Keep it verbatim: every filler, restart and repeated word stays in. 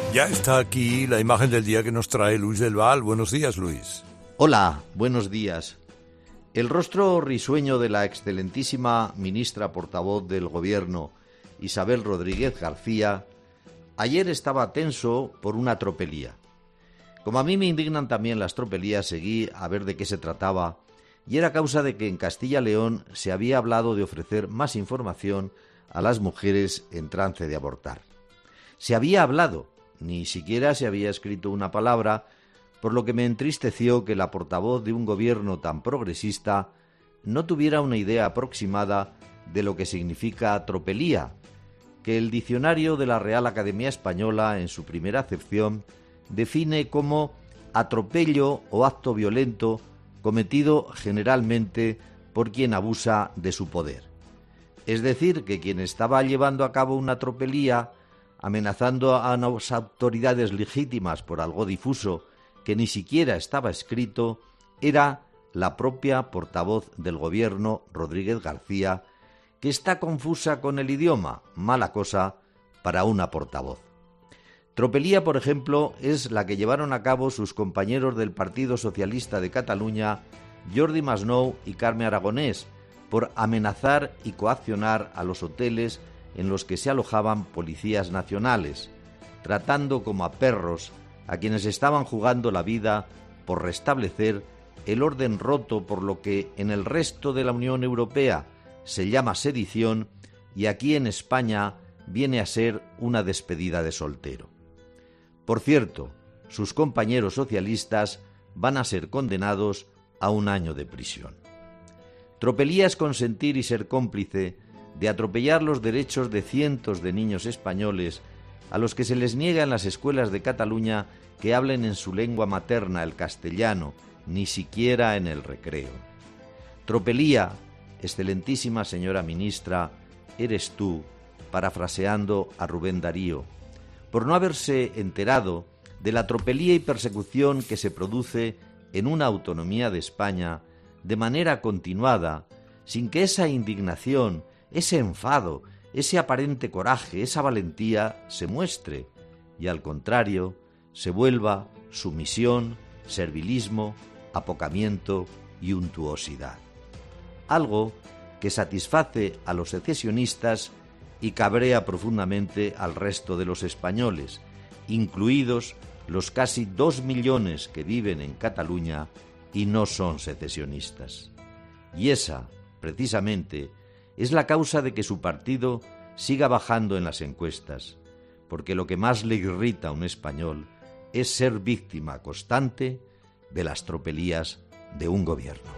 Ya está aquí la imagen del día que nos trae Luis del Val. Buenos días, Luis. Hola, buenos días. El rostro risueño de la excelentísima ministra portavoz del Gobierno, Isabel Rodríguez García, ayer estaba tenso por una tropelía. Como a mí me indignan también las tropelías, seguí a ver de qué se trataba, y era causa de que en Castilla-León se había hablado de ofrecer más información a las mujeres en trance de abortar. Se había hablado, ni siquiera se había escrito una palabra, por lo que me entristeció que la portavoz de un gobierno tan progresista no tuviera una idea aproximada de lo que significa tropelía, que el diccionario de la Real Academia Española, en su primera acepción, define como atropello o acto violento cometido generalmente por quien abusa de su poder. Es decir, que quien estaba llevando a cabo una tropelía, amenazando a las autoridades legítimas por algo difuso que ni siquiera estaba escrito, era la propia portavoz del Gobierno, Rodríguez García, que está confusa con el idioma, mala cosa para una portavoz. Tropelía, por ejemplo, es la que llevaron a cabo sus compañeros del Partido Socialista de Cataluña, Jordi Masnou y Carme Aragonès, por amenazar y coaccionar a los hoteles en los que se alojaban policías nacionales, tratando como a perros a quienes estaban jugando la vida por restablecer el orden roto por lo que en el resto de la Unión Europea se llama sedición y aquí en España viene a ser una despedida de soltero. Por cierto, sus compañeros socialistas van a ser condenados a un año de prisión. Tropelía es consentir y ser cómplice de atropellar los derechos de cientos de niños españoles a los que se les niega en las escuelas de Cataluña que hablen en su lengua materna, el castellano, ni siquiera en el recreo. Tropelía, excelentísima señora ministra, eres tú, parafraseando a Rubén Darío, por no haberse enterado de la tropelía y persecución que se produce en una autonomía de España de manera continuada, sin que esa indignación, ese enfado, ese aparente coraje, esa valentía se muestre y al contrario se vuelva sumisión, servilismo, apocamiento y untuosidad. Algo que satisface a los secesionistas y cabrea profundamente al resto de los españoles, incluidos los casi dos millones que viven en Cataluña y no son secesionistas. Y esa, precisamente, es la causa de que su partido siga bajando en las encuestas, porque lo que más le irrita a un español es ser víctima constante de las tropelías de un gobierno.